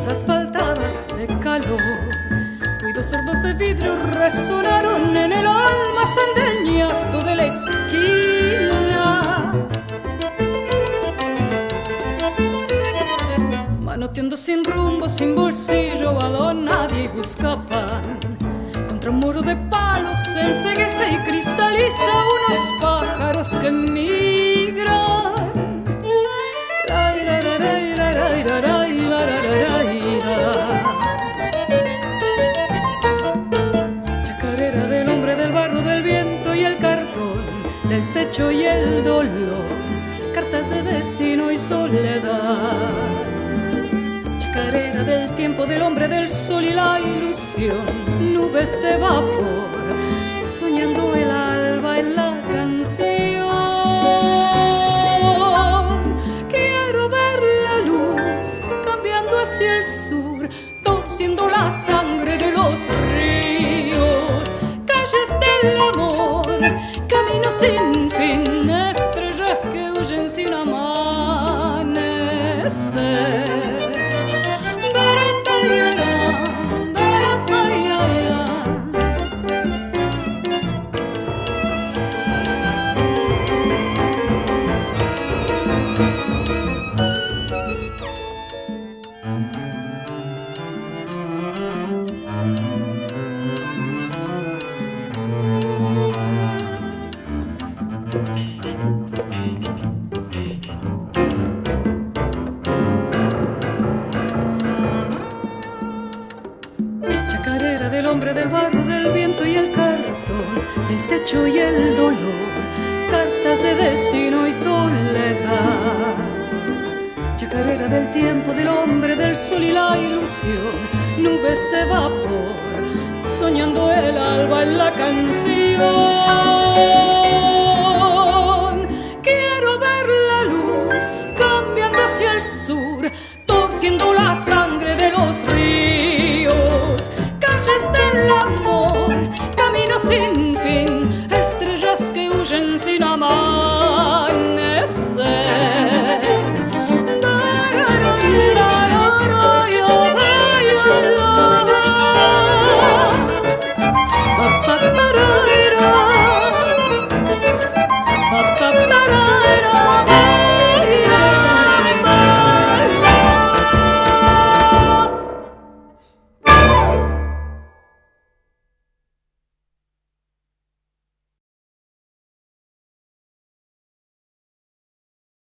asfaltadas de calor. Ruidos sordos de vidrio resonaron en el almacén del ñato de la esquina. Manoteando sin rumbo, sin bolsillo, va don nadie busca pan. Contra un muro de palos se enceguece y cristaliza unos pájaros que migran. Chacarera del hombre, del barro, del viento y el cartón, del techo y el dolor, cartas de destino y soledad. Chacarera del tiempo, del hombre, del sol y la ilusión, nubes de vapor, soñando el alba en la canción. Quiero ver la luz cambiando hacia el sur, torciendo la sangre de los ríos, calles del amor, caminos sin fin, estrellas que huyen sin amanecer. Chacarera del hombre, del barro, del viento y el cartón, del techo y el dolor, cartas de destino y soledad. Chacarera del tiempo, del hombre, del sol y la ilusión, nubes de vapor, soñando el alba en la canción.